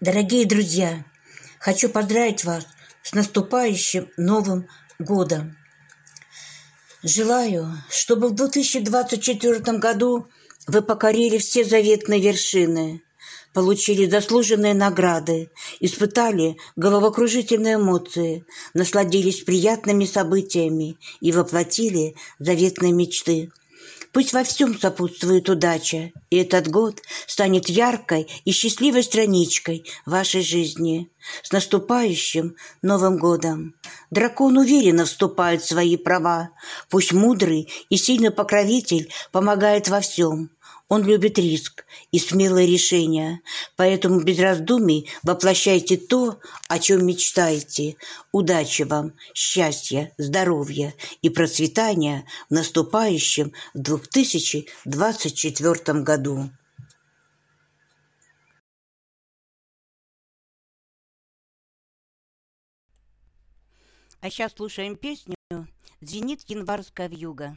Дорогие друзья, хочу поздравить вас с наступающим Новым годом. Желаю, чтобы в 2024 году вы покорили все заветные вершины, получили заслуженные награды, испытали головокружительные эмоции, насладились приятными событиями и воплотили заветные мечты. Пусть во всем сопутствует удача, и этот год станет яркой и счастливой страничкой вашей жизни. С наступающим Новым годом! Дракон уверенно вступает в свои права. Пусть мудрый и сильный покровитель помогает во всем. Он любит риск и смелые решения, поэтому без раздумий воплощайте то, о чем мечтаете. Удачи вам, счастья, здоровья и процветания в наступающем 2024 году. А сейчас слушаем песню «Звенит январская вьюга».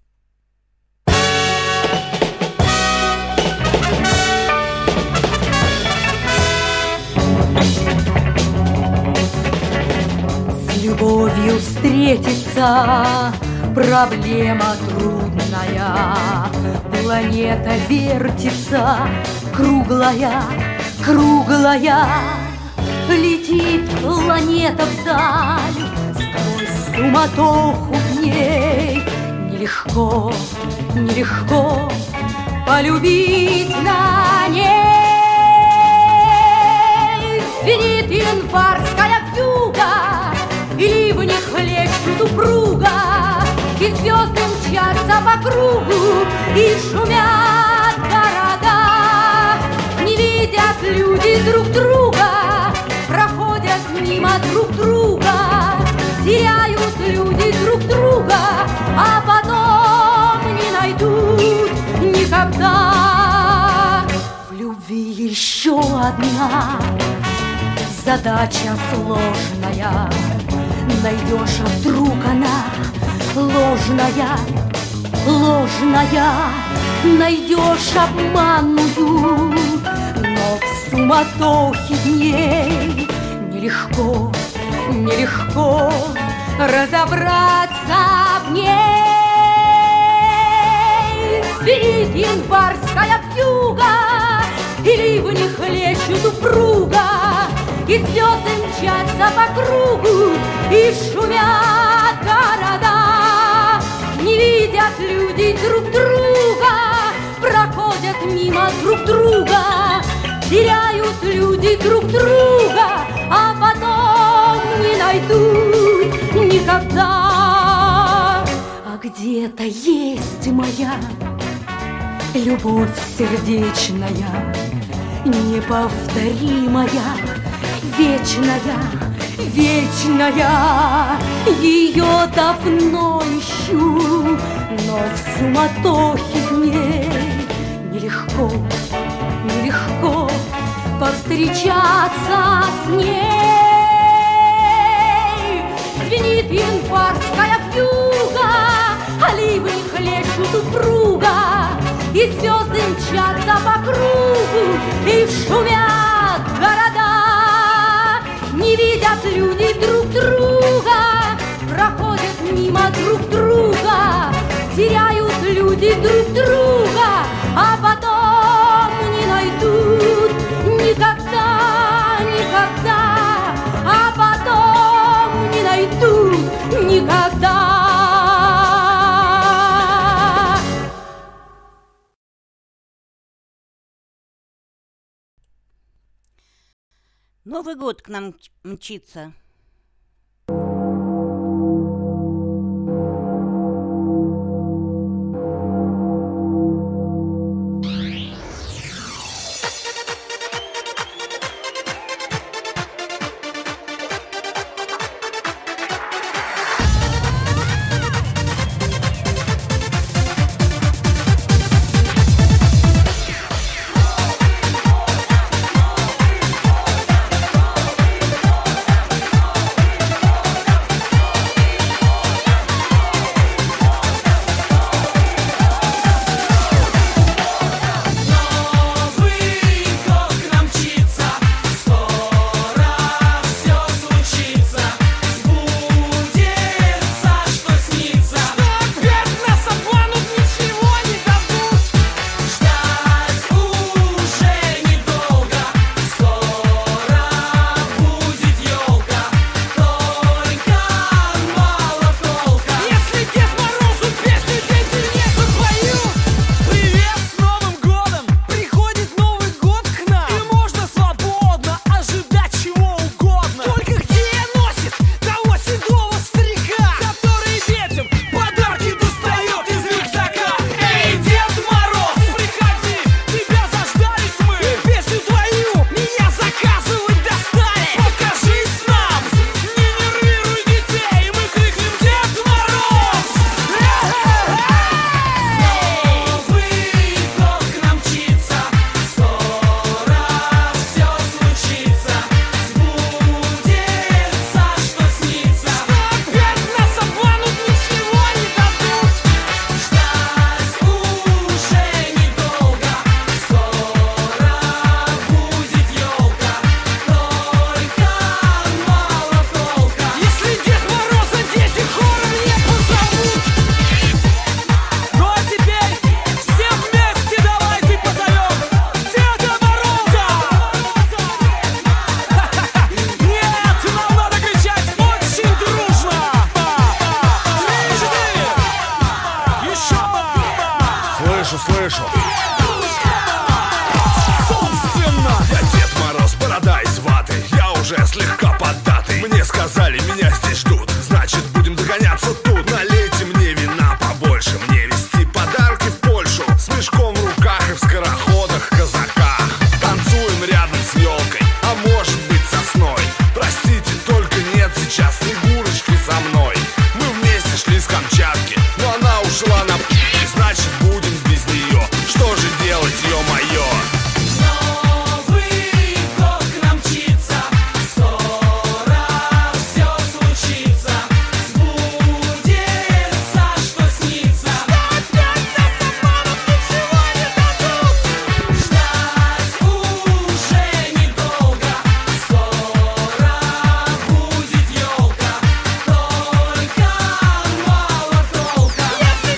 С любовью встретиться проблема трудная. Планета вертится, круглая, круглая. Летит планета вдаль, сквозь суматоху дней. Нелегко, нелегко полюбить на ней. Звенит январская вьюга, и ливни хлещут упруга, и звезды мчатся по кругу, и шумят города. Не видят люди друг друга, проходят мимо друг друга, теряют люди друг друга, а потом не найдут никогда. В любви еще одна задача сложная. Найдешь, а вдруг она ложная, ложная. Найдешь обманную, но в суматохе дней нелегко, нелегко разобраться в ней. Звенит январская вьюга, и ливни хлещут упруга, и звезды мчатся по кругу, и шумят города. Не видят люди друг друга, проходят мимо друг друга, теряют люди друг друга, а потом не найдут никогда. А где-то есть моя любовь сердечная, неповторимая, вечная, вечная. Ее давно ищу, но в суматохе дней нелегко, нелегко повстречаться с ней. Звенит январская вьюга, а ливни хлещут упруга, и звезды мчатся по кругу, и шумят города. Не видят люди друг друга, проходят мимо друг друга, теряют люди друг друга, а потом не найдут никогда, никогда, а потом не найдут никогда. Новый год к нам мчится. слышу. Собственно, я Дед Мороз, борода из ваты. Я уже слегка поддатый. Мне сказали, меня здесь ждут. Значит, будем догоняться тут. Налейте мне вина побольше. Мне везти подарки в Польшу. С мешком в руках и в скороходах, казаках. Танцуем рядом с елкой, а может быть сосной. Простите, только нет сейчас Снегурочки со мной. Мы вместе шли с Камчатки, но она ушла на и значит будем без нее. Что же делать, ё-моё? Новый год к нам мчится, скоро все случится, сбудется, что снится. Ждать уже недолго, скоро будет елка, только мало толка.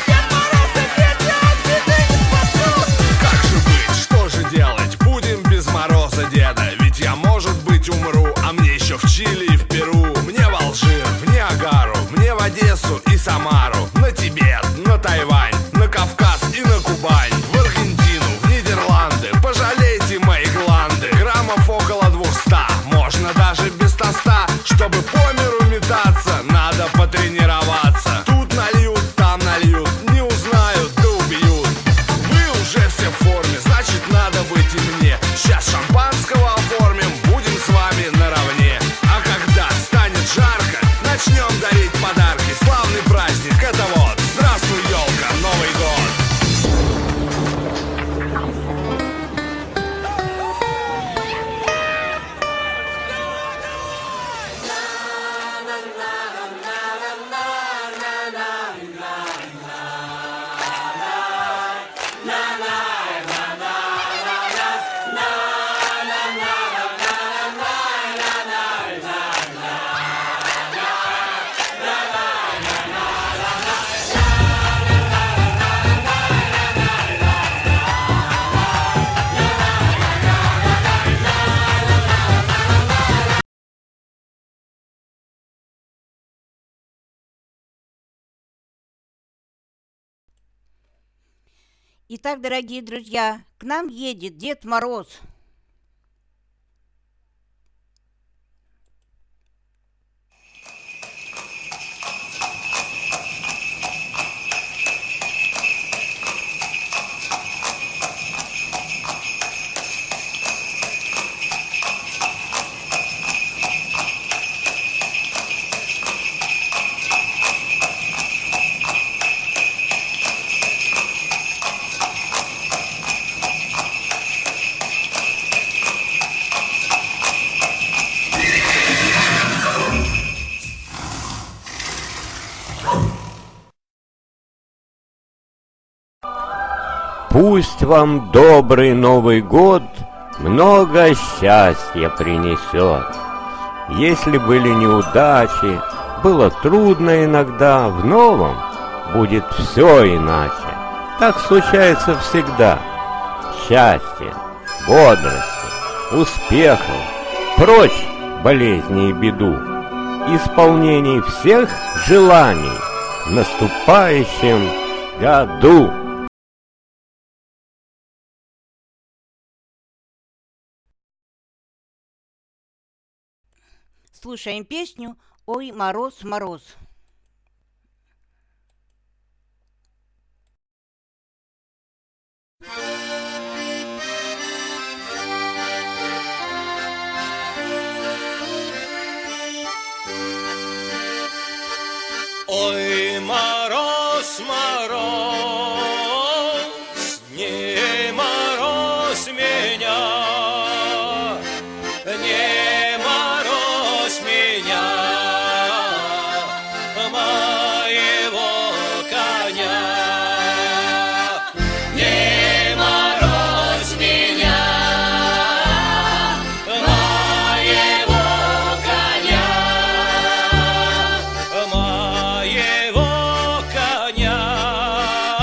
Как же быть, что же делать? Будем без Мороза деда. Ведь я, может быть, умру, а мне еще в Чили и в Перу. Мне в Алжир, в Ниагару, мне в Одессу и Самару, на Тибет, на Тайвань, на Кавказ и на Кубань, в Аргентину, в Нидерланды. Пожалейте мои гланды. Граммов около 200, можно даже без тоста. Чтобы по миру метаться, надо потренироваться. Тут нальют, там нальют, не узнают, да убьют. Вы уже все в форме, значит надо быть и мне. Сейчас шампанского оформим, будем с вами наравне. А когда станет жарко, начнем дарить подарки. Славный праздник, это вот. Здравствуй, елка, Новый год. Итак, дорогие друзья, к нам едет Дед Мороз. Пусть вам добрый Новый год много счастья принесет. Если были неудачи, было трудно иногда, в новом будет все иначе. Так случается всегда. Счастье, бодрости, успехов, прочь болезни и беду, исполнений всех желаний в наступающем году. Слушаем песню «Ой, мороз, мороз». Ой, мороз, мороз, не мороз меня, не мороз меня, моего коня. Не мороз меня, моего коня, моего коня.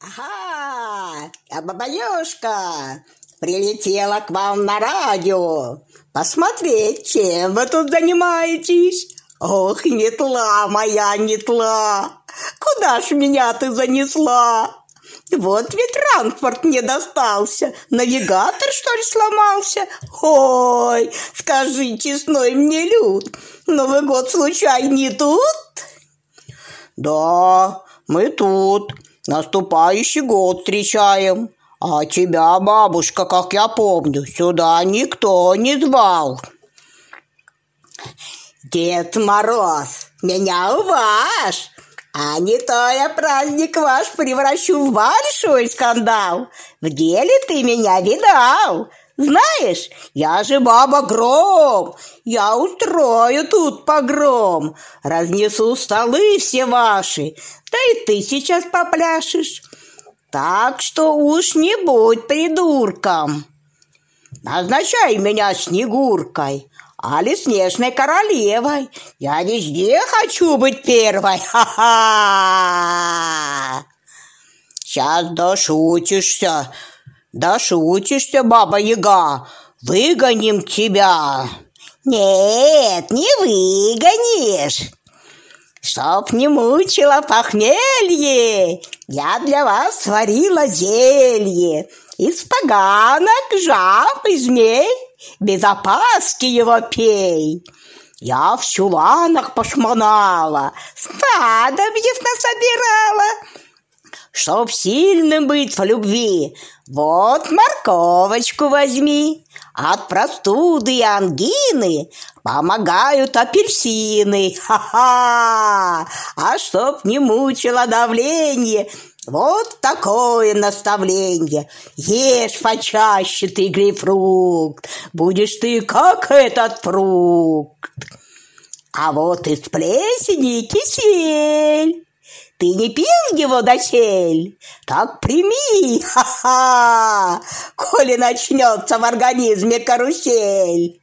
Ага, я Бабаюшка, прилетела к вам на радио посмотреть, чем вы тут занимаетесь. Ох, нетла моя, нетла, куда ж меня ты занесла? Вот ведь транспорт мне достался, навигатор, что ли, сломался? Ой, скажи, честной мне люд, Новый год случай не тут? Да, мы тут, наступающий год встречаем. А тебя, бабушка, как я помню, сюда никто не звал. Дед Мороз, меня уважь, а не то я праздник ваш превращу в большой скандал. В деле ты меня видал. Знаешь, я же баба Гром, я устрою тут погром, разнесу столы все ваши, да и ты сейчас попляшешь. Так что уж не будь придурком. Назначай меня Снегуркой, али Снежной королевой. Я везде хочу быть первой. Ха-ха! Сейчас дошутишься, Баба-Яга. Выгоним тебя. Нет, не выгонишь. Чтоб не мучило похмелье, я для вас сварила зелье. Из поганок, жаб и змей, без опаски его пей. Я в чуланах пошмонала, снадобьев насобирала. Чтоб сильным быть в любви, вот морковочку возьми. От простуды и ангины помогают апельсины. Ха-ха! А чтоб не мучило давление, вот такое наставление. Ешь почаще ты грейпфрукт, будешь ты как этот фрукт. А вот из плесени кисель. Ты не пил его досель? Так прими, ха-ха, коли начнется в организме карусель.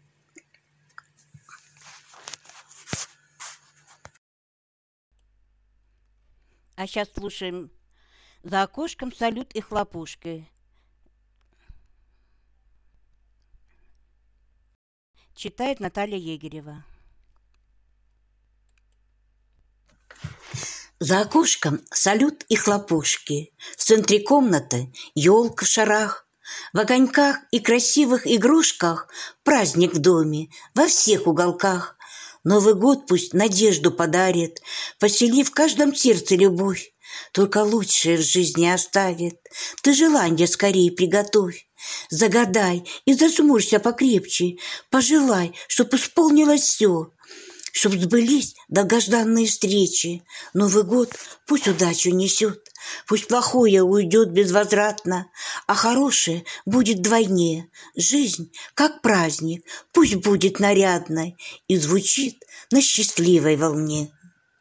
А сейчас слушаем «За окошком салют и хлопушки». Читает Наталья Егерева. За окошком салют и хлопушки, в центре комнаты елка в шарах, в огоньках и красивых игрушках праздник в доме, во всех уголках. Новый год пусть надежду подарит, посели в каждом сердце любовь, только лучшее в жизни оставит. Ты желание скорее приготовь, загадай и зажмурься покрепче, пожелай, чтоб исполнилось все, чтоб сбылись долгожданные встречи. Новый год пусть удачу несет, пусть плохое уйдет безвозвратно, а хорошее будет вдвойне. Жизнь, как праздник, пусть будет нарядной и звучит на счастливой волне.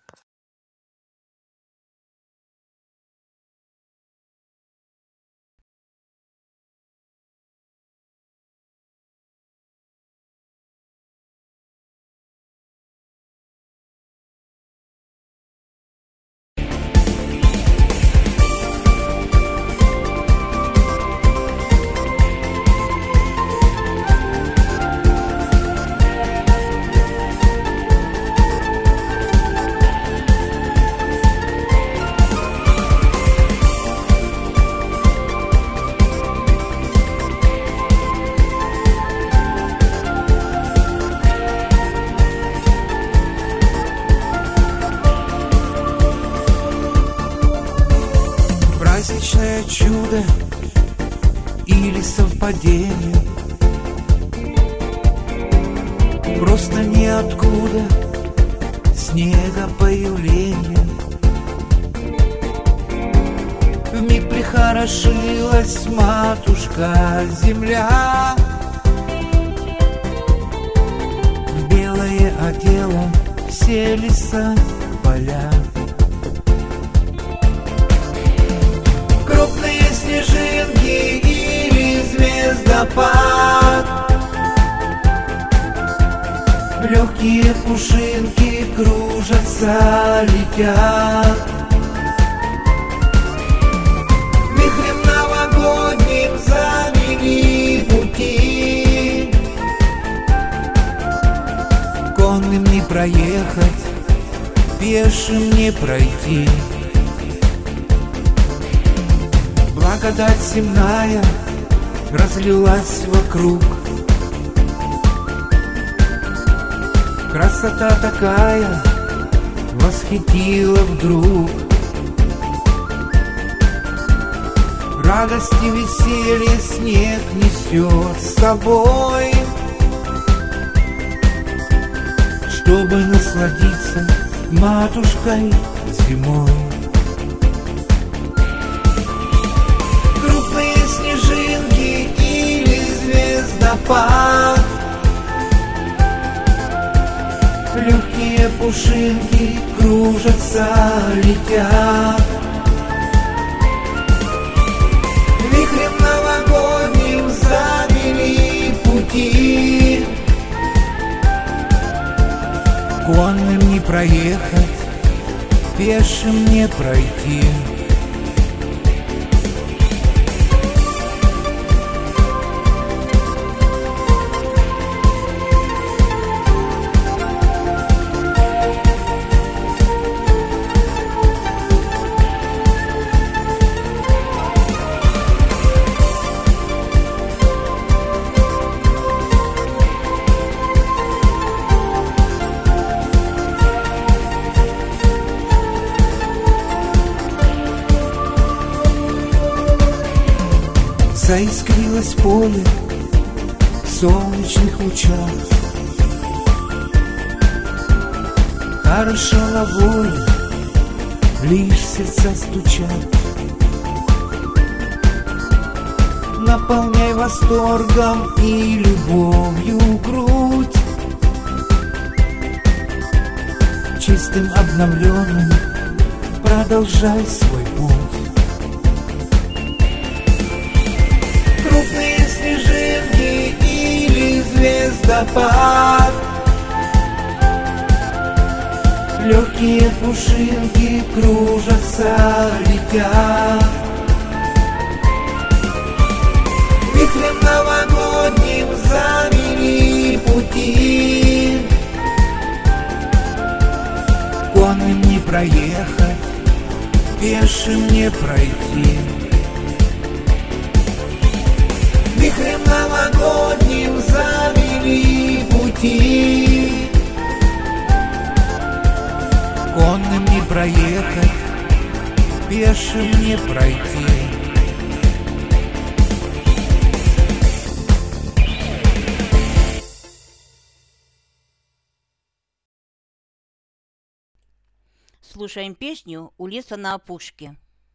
Праздничное чудо или совпадение, просто ниоткуда снега появление. Вмиг прихорошилась матушка земля, в белое одела все леса, поля. Крупные снежинки или звездопад, легкие пушинки кружатся, летят. проехать, пешим не пройти. Благодать земная разлилась вокруг. Красота такая восхитила вдруг. Радость и веселье снег несет с собой, чтобы насладиться матушкой зимой. Крупные снежинки или звездопад, легкие пушинки кружатся, летят. Вихрем новогодним замели пути. Конным не проехать, пешим не пройти. Заискрилось поле в солнечных лучах. Хорошо на воле, лишь сердца стучат. Наполняй восторгом и любовью грудь. Чистым, обновленным продолжай свой путь. Крупные снежинки или звездопад, легкие пушинки кружатся, летят. Вихрем новогодним замели пути. Конным не проехать, пешим не пройти. Вихрем новогодним замели пути. Конным не проехать, пешим не пройти. Слушаем песню «У леса на опушке».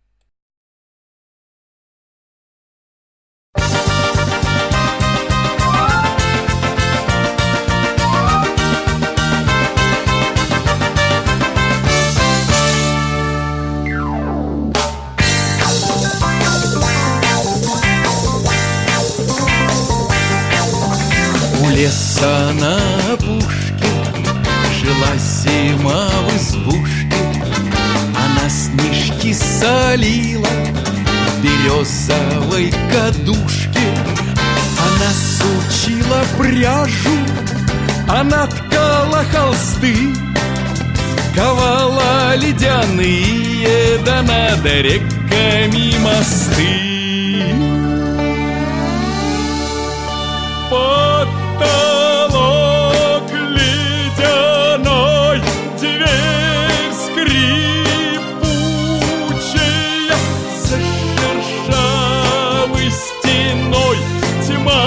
У леса на опушке жила зима в избушке. Она снежки солила в березовой кадушке. Она сучила пряжу, она ткала холсты, ковала ледяные, да над реками мосты. Потолок ледяной, дверь скрипучая, за шершавой стеной тьма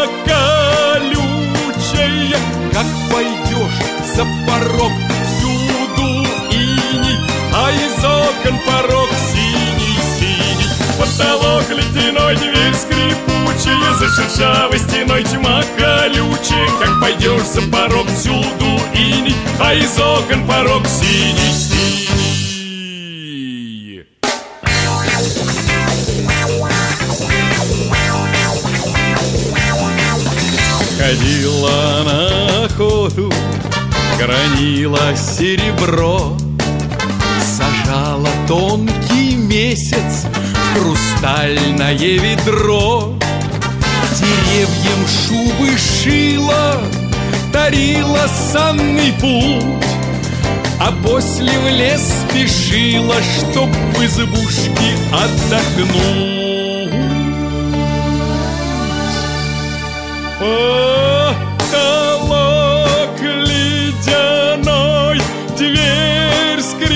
колючая. Как пойдешь за порог, всюду иней, а из окон порог синий-синий. Потолок ледяной, дверь скрипучая, за шершавой стеной тьма колючая. Как пойдешь за порог, всюду иней, а из окон порог синий-синий. Ходила на охоту, гранила серебро, сажала тонкий месяц в хрустальное ведро. Деревьям шубы шила, повторила санный путь, а после в лес спешила, чтоб в избушке отдохнуть. Потолок ледяной, дверь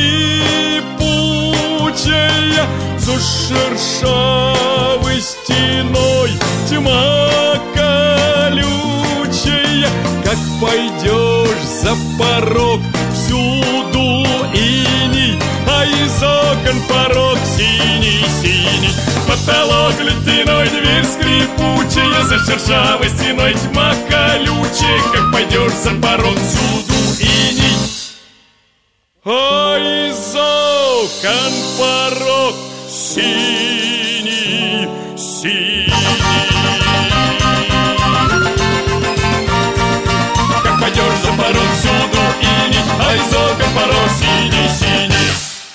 скрипучая, за шершавой стеной тьма колючая. Как пойдешь за порог, всюду иней, а из окон порог синий-синий. Потолок ледяной, дверь скрипучая, за шершавой стеной тьма колючая. Как пойдешь за порог, всюду иней, а из окон порог синий-синий. Как пойдешь за порог, всюду иней, а из окон порог синий-синий.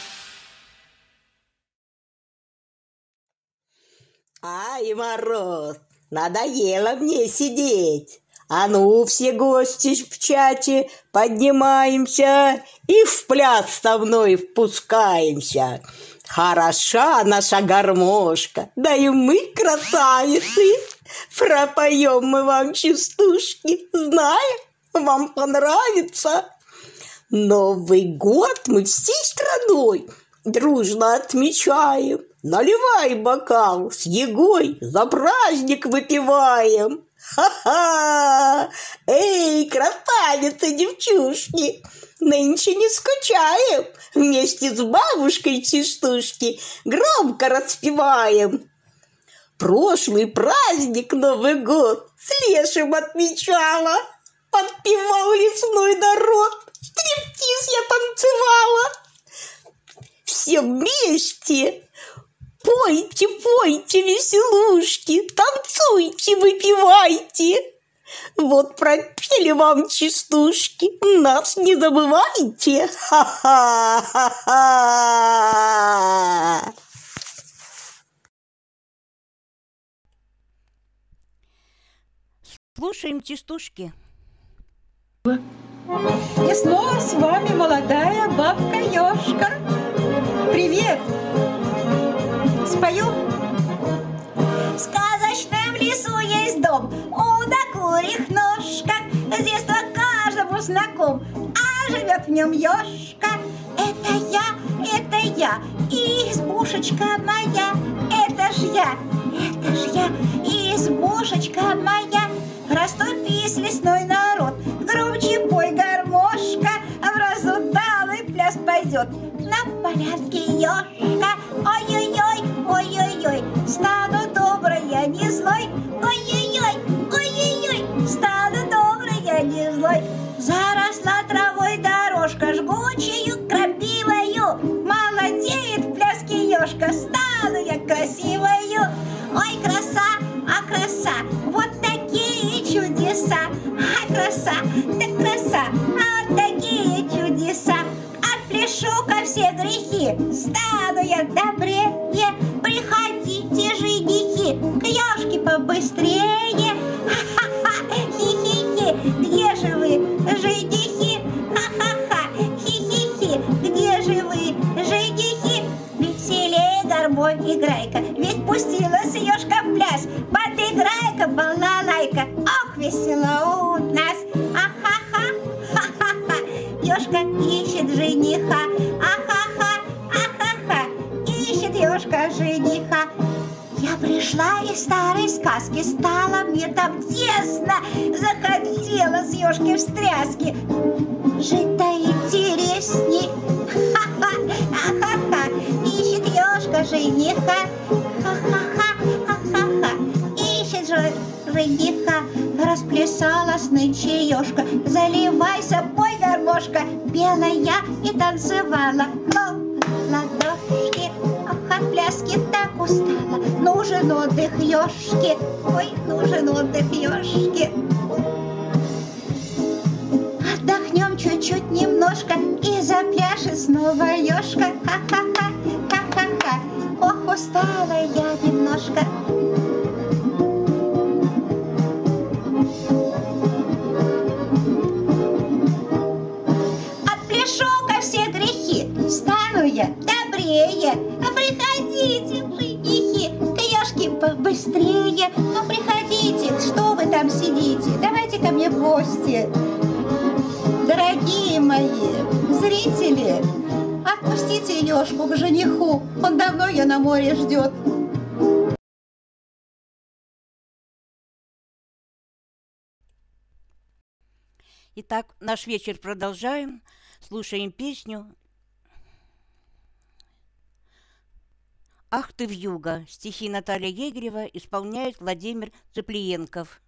Ай, мороз, надоело мне сидеть. А ну, все гости в чате, поднимаемся и в пляс со мной впускаемся. Хороша наша гармошка, да и мы красавицы. Пропоем мы вам частушки, знаем, вам понравится. Новый год мы всей страной дружно отмечаем. Наливай бокал с егой, за праздник выпиваем. Ха-ха! Эй, красавицы, девчушки, нынче не скучаем, вместе с бабушкой частушки громко распеваем. Прошлый праздник, Новый год, с лешим отмечала, подпевал лесной народ, стриптиз я танцевала. Все вместе пойте, пойте, веселушки, танцуйте, выпивайте. Вот пропели вам частушки, нас не забывайте. Ха-ха-ха-ха. Слушаем частушки. И снова с вами молодая бабка Ёшка. Привет! Спою. В сказочном лесу есть дом, у на курьих ножках. С детства каждому знаком, а живет в нем Ёшка. Это я, и избушечка моя. Это ж я, и избушечка моя. Расступись, лесной народ, громче пой, гармошка, в разудалый пляс пойдет на порядке Ёшка. Ой-ой-ой, ой-ой-ой, стану добрая, не злой. Ой-ой-ой, ой-ой-ой, стану добрая, не злой. Заросла травой дорожка, жгучею крапивою, молодеет в пляске Ёшка, стану я красивою. Ой, краса, а краса, вот такие чудеса. А краса, так краса, а вот такие чудеса. Отпляшу-ка все грехи, стану я добрее. Приходите, женихи, к Ёшке побыстрее. Ха-ха-ха, хи-хи-хи, где же вы, женихи? Ха-ха-ха, хи-хи-хи, где же вы, женихи? Веселее гармонь играй-ка, ведь пустилась Ёшка в пляс. Подыграй-ка, балалайка, ох, весело у нас. А-ха-ха, ха-ха-ха, Ёшка ищет жениха. А-ха-ха, а-ха-ха, ищет Ёшка жениха. Я пришла из старой сказки, стало мне там тесно, захотелось Ёшке встряски. Жить-то интересней. Ха-ха, а-ха-ха, ищет Ёшка жениха. Ха-ха-ха, ха-ха-ха, ищет жениха. Расплясалась нынче Ёшка, заливайся, пой, гармошка. Пела я и танцевала, но ладошки, ах, от пляски так устала. Нужен отдых Ёшке, ой, нужен отдых Ёшке. Отдохнем чуть-чуть немножко, и запляшет снова Ёшка. Ха-ха-ха, ха-ха-ха, ох, устала я немножко. веселее. Приходите, женихи, к ёшке побыстрее. Ну, приходите, что вы там сидите? Давайте ко мне в гости. Дорогие мои зрители, отпустите ёшку к жениху. Он давно ее на море ждет. Итак, наш вечер продолжаем. Слушаем песню «Ах ты вьюга». Стихи Наталья Егрева исполняет Владимир Цыплиенков.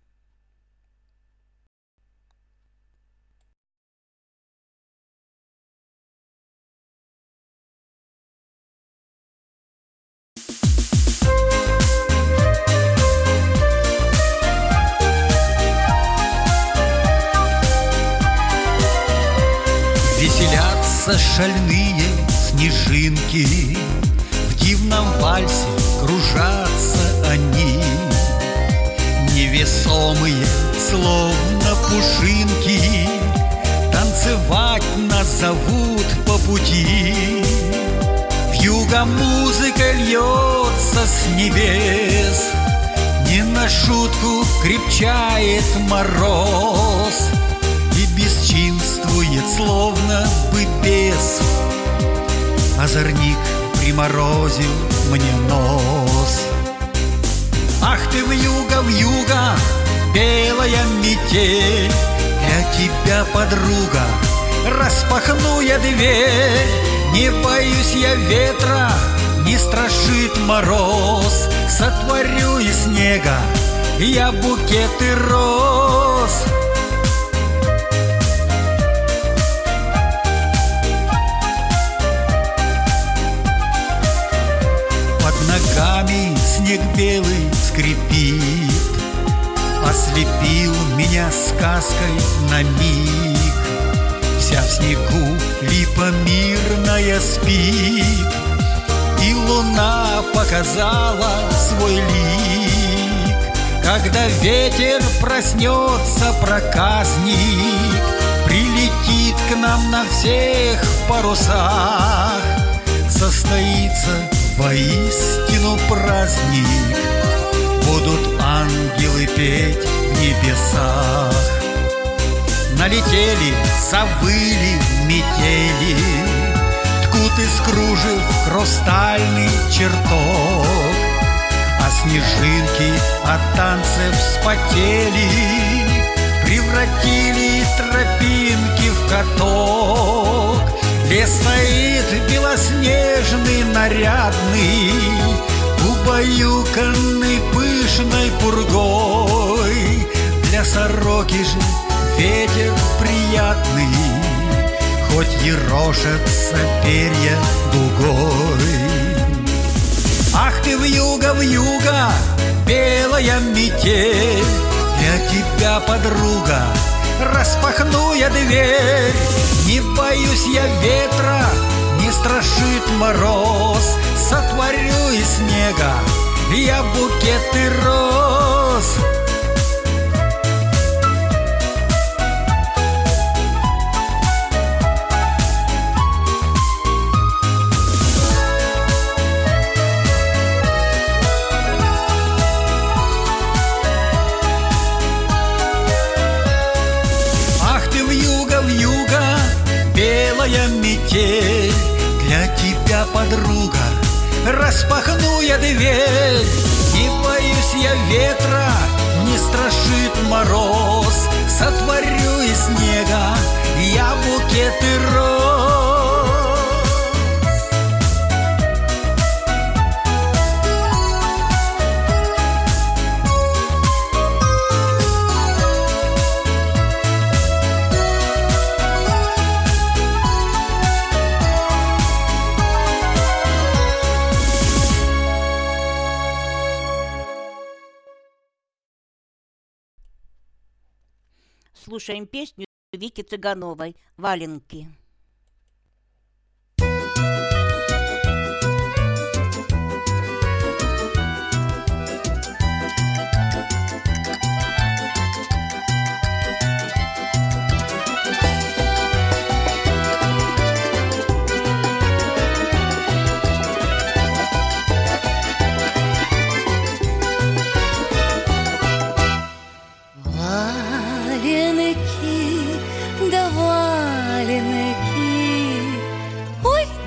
Веселятся шальные снежинки, в дивном вальсе кружатся они, невесомые, словно пушинки, танцевать нас зовут по пути. Вьюга музыка льется с небес, не на шутку крепчает мороз и бесчинствует, словно бы бес. Озорник приморозил мне нос. Ах ты вьюга, вьюга, белая метель, для тебя, подруга, распахну я дверь. Не боюсь я ветра, не страшит мороз, сотворю из снега я букеты роз. Ногами снег белый скрипит, ослепил меня сказкой на миг. Вся в снегу липа мирная спит, и луна показала свой лик. Когда ветер проснется проказник, прилетит к нам на всех парусах, состоится воистину праздник, будут ангелы петь в небесах. Налетели, завыли метели, ткут из кружев хрустальный чертог, а снежинки от танцев вспотели, превратили тропинки в каток. Лес стоит белоснежный, нарядный, убаюканный пышной пургой. Для сороки же ветер приятный, хоть ерошатся перья дугой. Ах ты вьюга, вьюга, белая метель, для тебя, подруга, распахну я дверь. Не боюсь я ветра, не страшит мороз, сотворю из снега я букеты роз. Белая метель, для тебя, подруга, распахну я дверь. Не боюсь я ветра, не страшит мороз, сотворю из снега я букеты роз. Слушаем песню Вики Цыгановой «Валенки».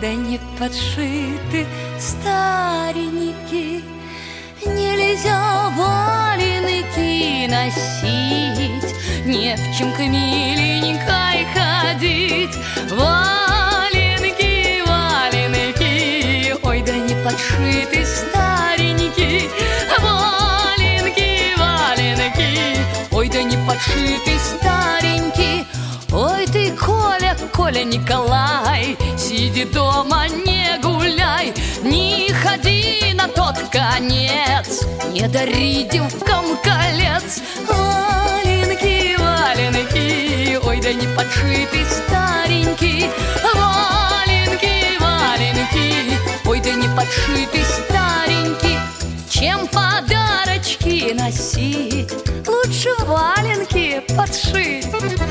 да не подшиты старенькие. Нельзя валенки носить, не в чем к миленькой ходить. Валенки, валенки, ой, да не подшиты старенькие. Валенки, валенки, ой, да не подшиты старенькие. Ой ты, Коля, Коля Николай, сиди дома, не гуляй, не ходи на тот конец, не дари девкам колец. Валенки, валенки, ой, да не подшиты старенькие. Валенки, валенки, ой, да не подшиты старенькие. Чем подарочки носить, лучше валенки подшить.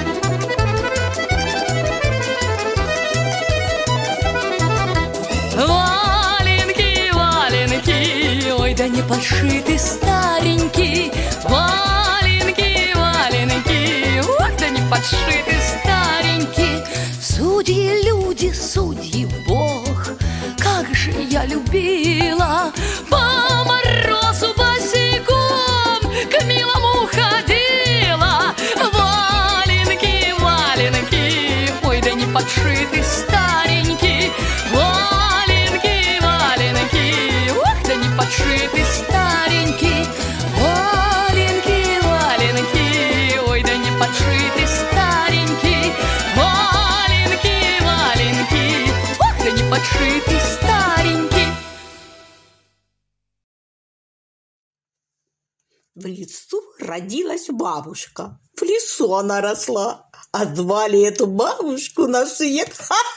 Валенки, валенки, ой, да не подшиты старенькие. Валенки, валенки, ой, да не подшиты старенькие. Судьи люди, судьи Бог, как же я любила по морозу босиком к милому ходила. Валенки, валенки, ой, да не подшиты старенькие. Валенки, валенки, ох, да не подшиты старенькие. Валенки, валенки, ой, да не подшиты старенькие. Валенки, валенки, ох, да не подшиты старенькие. В лесу родилась бабушка. В лесу она росла. А звали эту бабушку на свет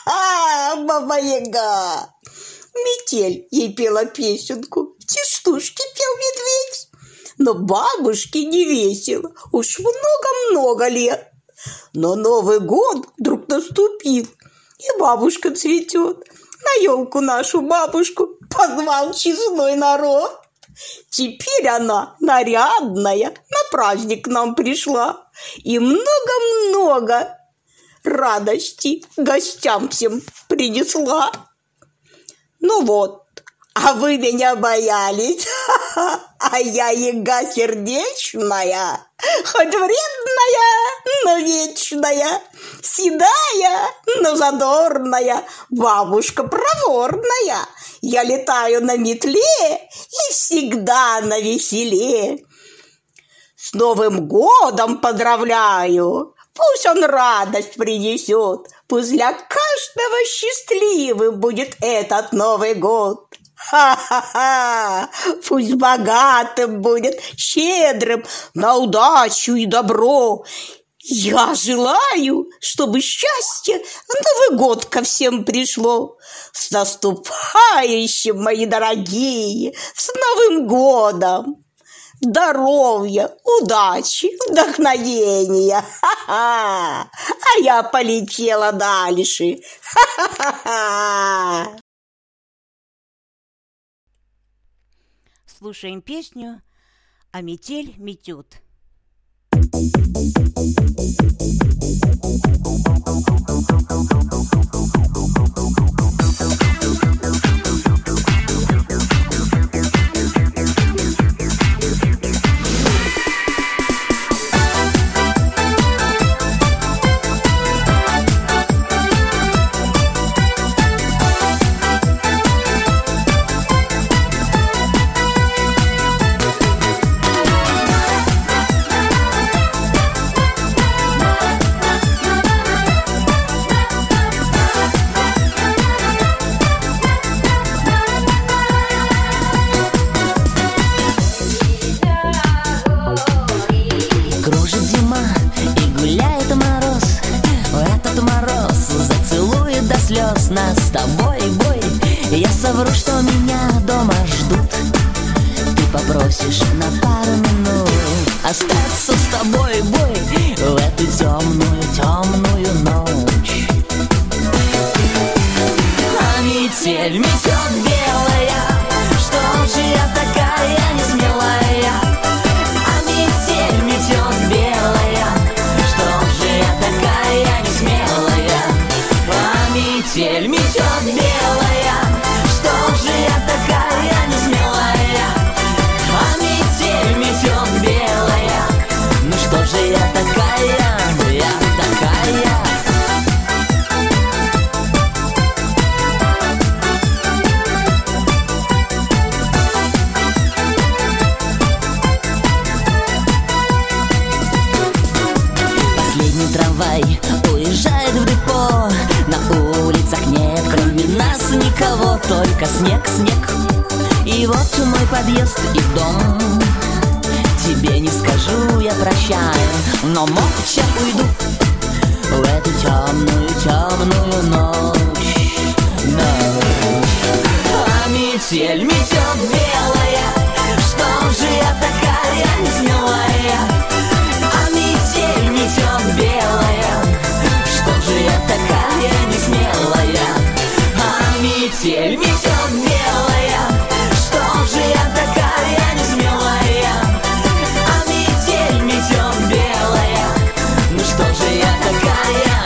Баба-Яга. Метель ей пела песенку, тиштушки пел медведь. Но бабушке не весело, уж много-много лет. Но Новый год вдруг наступил, и бабушка цветет. На елку нашу бабушку позвал честной народ. Теперь она нарядная, на праздник к нам пришла. И много-много радости гостям всем принесла. Ну вот, а вы меня боялись, а я яга сердечная, хоть вредная, но вечная, седая, но задорная, бабушка проворная. Я летаю на метле и всегда навеселе. С Новым годом поздравляю! Пусть он радость принесет, пусть для каждого счастливым будет этот Новый год. Ха-ха-ха! Пусть богатым будет, щедрым на удачу и добро. Я желаю, чтобы счастье в Новый год ко всем пришло. С наступающим, мои дорогие, с Новым годом! Здоровья, удачи, вдохновения. Ха-ха! А я полетела дальше. Ха-ха-ха! Слушаем песню «А метель метет». Нас с тобой бой. Я совру, что меня дома ждут. Ты попросишь на пару минут остаться с тобой бой в эту темную ночь. А метель метет белая, что же я такая несмелая? А метель метет белая, что же я такая несмелая? Метель метет белая. снег, снег. И вот мой подъезд и дом. Тебе не скажу я прощай, но молча уйду в эту темную, темную ночь, ночь. А метель метет белая, что же я такая несмелая? А метель метет белая, что же я такая несмелая? А метель метет белая, что же я такая несмелая? А метель метет белая, ну что же я такая,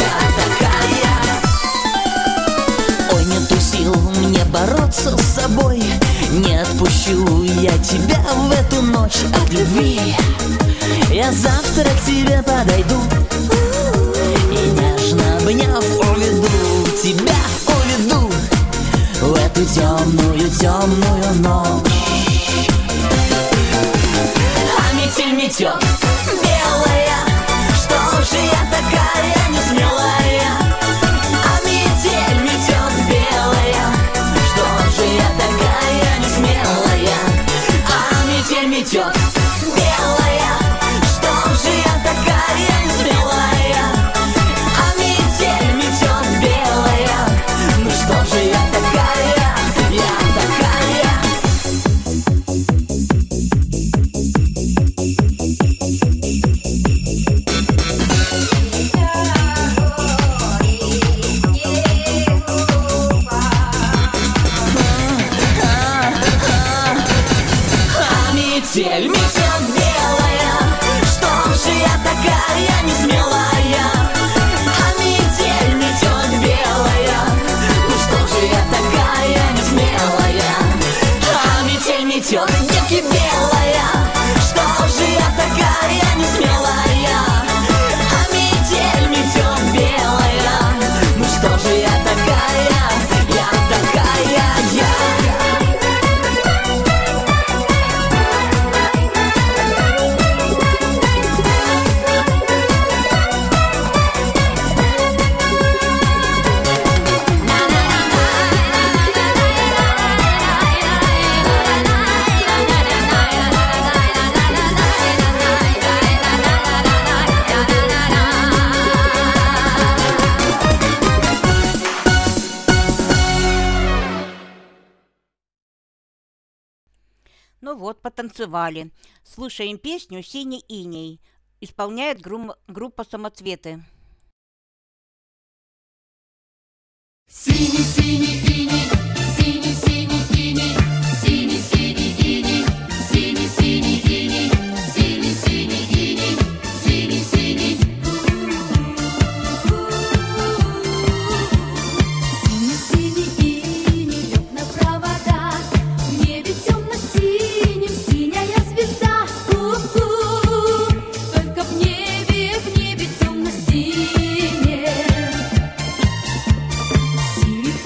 я такая? Ой, нету сил мне бороться с собой, не отпущу я тебя в эту ночь от любви. Я завтра к тебе подойду и нежно обняв уведу тебя, уведу в эту темную, темную ночь. А метель метет белая, что же я такая несмелая? А метель метет белая, что же я такая несмелая? А метель метет белая, что же я такая несмелая? А метель метет белая, ну что же я такая, я такая? А метель метет белая, что же я такая несмелая? А метель метет белая, ну что же я такая несмелая? А метель метет, девки, белая, что же я такая несмелая? А метель метет белая, ну что же я такая, я такая, я. Ну вот, потанцевали. Слушаем песню «Синий иней». Исполняет группа «Самоцветы». Синий, синий иней, синий, синий иней, синий, синий иней, синий, синий иней, синий, синий иней, синий, синий. Синий, синий иней лег на провода, в небе темно-синем синяя звезда. Только в небе темно-синем. Синий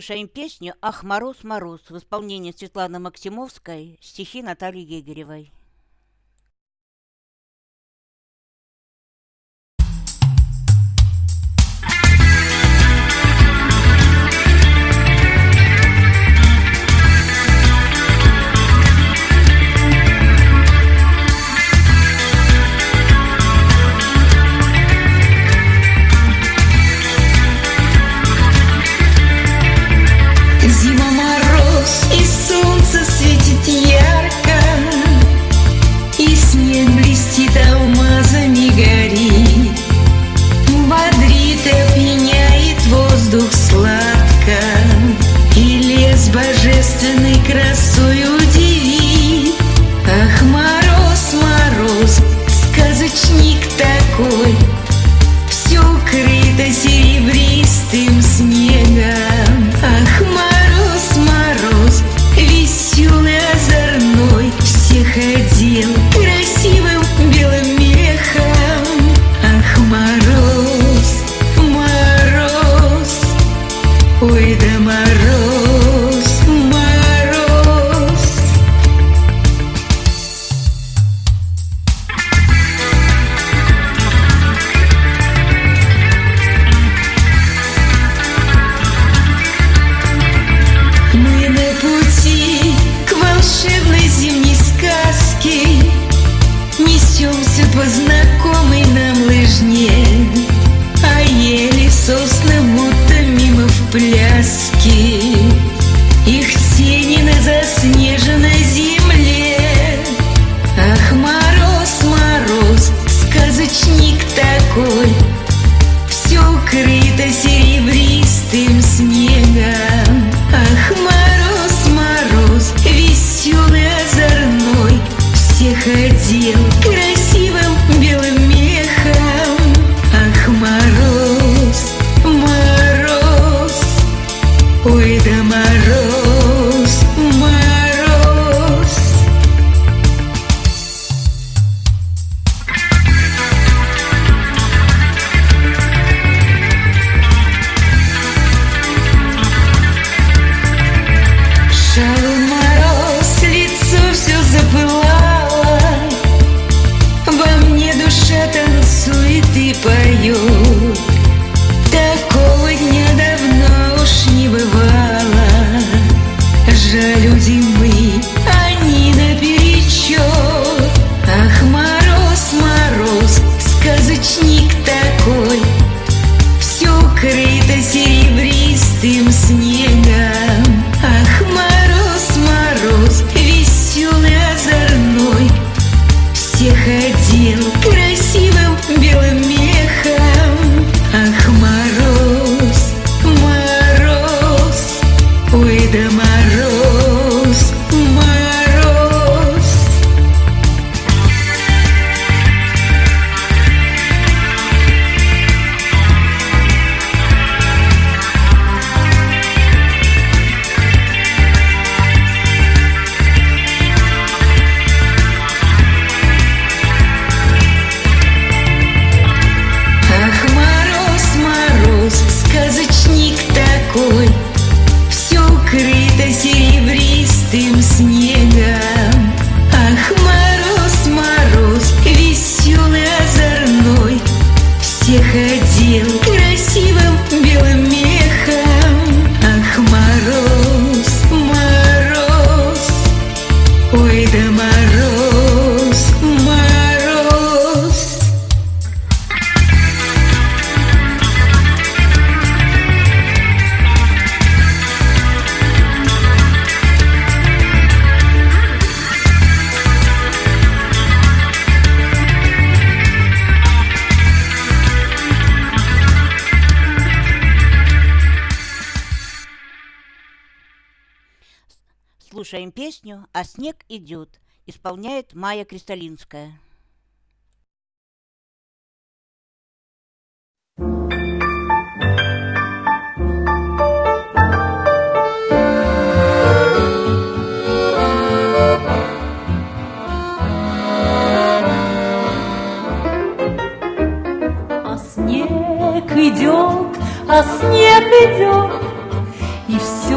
Слушаем песню «Ах, мороз, мороз» в исполнении Светланы Максимовской, стихи Натальи Гегеревой. Зима, мороз, и солнце светит ярко, и снег блестит, алмазами горит, бодрит, опьяняет воздух сладко, и лес божественной красой удивит. Ах, мороз, мороз, сказочник такой, все укрыто серебристым снегом. Ах, мороз, мороз, веселый, озорной, всех одел красивым белым мехом. Ах, мороз, мороз, ой да мороз, мороз. Мы на пути к волшебной зимней сказке, несемся по знакомой нам лыжне, а ели сосны будто мимо в пляске, их тени на заснеженной земле. Ах, мороз, мороз, сказочник такой, все укрыто серебристым снегом. Ах, мороз, мороз, веселый, озорной, всех одел красивым белым мехом. Ах, мороз, мороз, ой да мороз, мороз. Шел мороз, лицо все запылало, во мне душа танцует и поет. Такого дня давно уж не бывало. Жалюзи мы, они наперечет. Ах, мороз, мороз, сказочник такой, все укрыто серебристым снегом. Ах, мороз, мороз, веселый, озорной, всех одел красивым белым мехом. Ах, мороз, мороз, ой да мороз, мороз. Ах, мороз, мороз, сказочник такой, все укрыто серебристым снегом. Ах, мороз, мороз, веселый, озорной, всех одел красивым белым мехом. Ах, мороз, мороз, ой да мороз, мороз. Слушаем песню «А снег идет», исполняет Майя Кристалинская. А снег идет, и все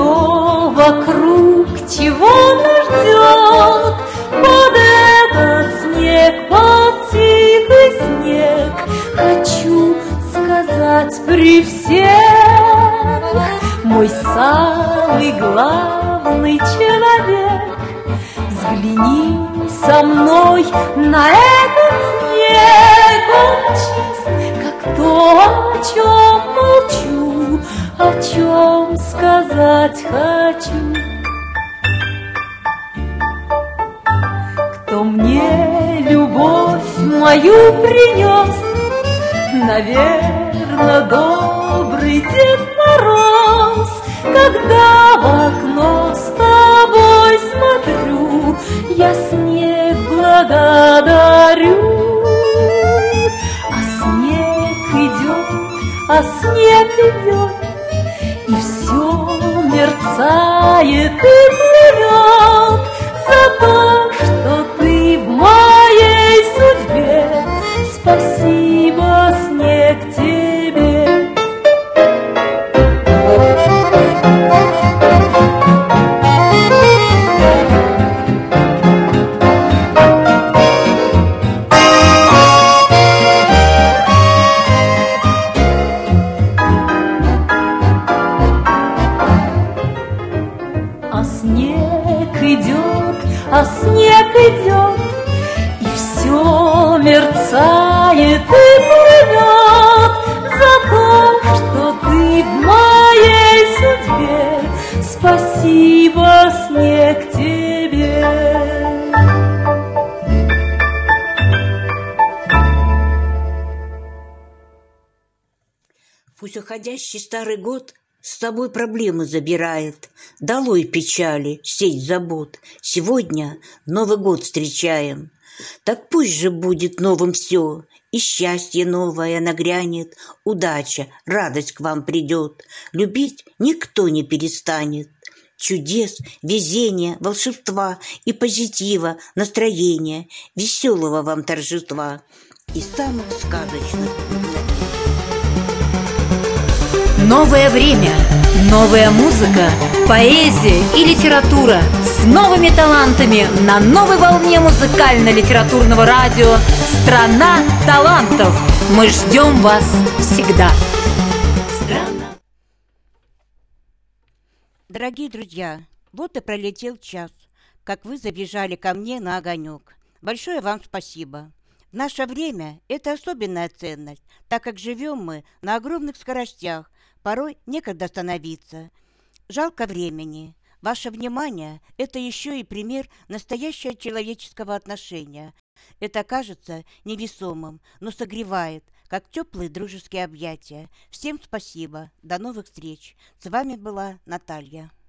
чего нас ждет под этот снег, под тихий снег. Хочу сказать при всех, мой самый главный человек, взгляни со мной на этот снег. Он чист, как то, о чем молчу, о чем сказать хочу. Кто мне любовь мою принес, наверно, добрый Дед Мороз. Когда в окно с тобой смотрю, я снег благодарю. А снег идет, и все мерцает и плывет за то, что ты в моей судьбе. Спасибо, снег, тебе. А снег идет, и все мерцает и плывет за то, что ты в моей судьбе. Спасибо, снег, тебе. Пусть уходящий старый год с собой проблемы забирает, долой печали, сеть забот. Сегодня Новый год встречаем. Так пусть же будет новым все, и счастье новое нагрянет, удача, радость к вам придет. Любить никто не перестанет. Чудес, везения, волшебства и позитива, настроения, веселого вам торжества и самых сказочных мгновений. Новое время, новая музыка, поэзия и литература с новыми талантами на новой волне музыкально-литературного радио «Страна талантов». Мы ждем вас всегда. Дорогие друзья, вот и пролетел час, как вы забежали ко мне на огонек. Большое вам спасибо. В наше время это особенная ценность, так как живем мы на огромных скоростях, порой некогда остановиться. Жалко времени. Ваше внимание – это еще и пример настоящего человеческого отношения. Это кажется невесомым, но согревает, как теплые дружеские объятия. Всем спасибо. До новых встреч. С вами была Наталья.